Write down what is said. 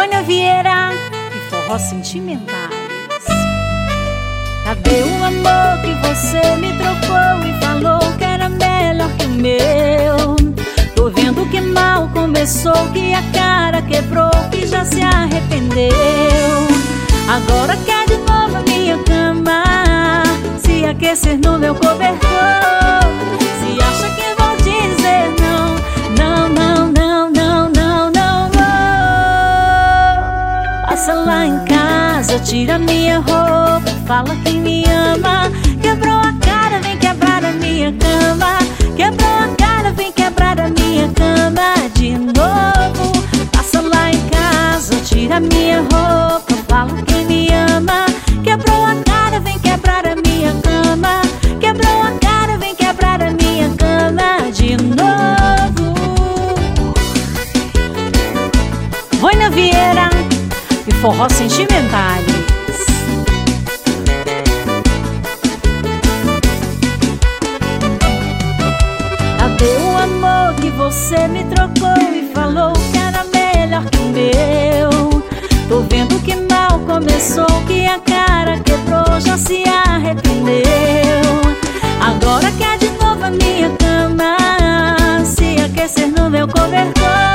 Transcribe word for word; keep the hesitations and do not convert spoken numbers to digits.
Vânia Vieira e forró sentimentais. Cadê o amor que você me trocou e falou que era melhor que o meu? Tô vendo que mal começou, que a cara quebrou, que já se arrependeu. Agora quer de novo a minha cama, se aquecer no meu cobertor. Se acha que vou dizer não, não, não, não, não, não, não, não. Passa lá em casa, tira minha roupa, fala que me ama. Quebrou a cara, vem quebrar a minha cama. Quebrou a cara, vem quebrar a minha cama de novo. Passa lá em casa, tira minha roupa, fala que me ama. Quebrou a cara, vem quebrar a minha cama. Quebrou a cara, vem quebrar a minha cama de novo. Vânia Vieira e forró sentimentais. Cadê o amor que você me trocou e falou que era melhor que o meu? Tô vendo que mal começou, que a cara quebrou, já se arrependeu. Agora quer de novo a minha cama, se aquecer no meu cobertor.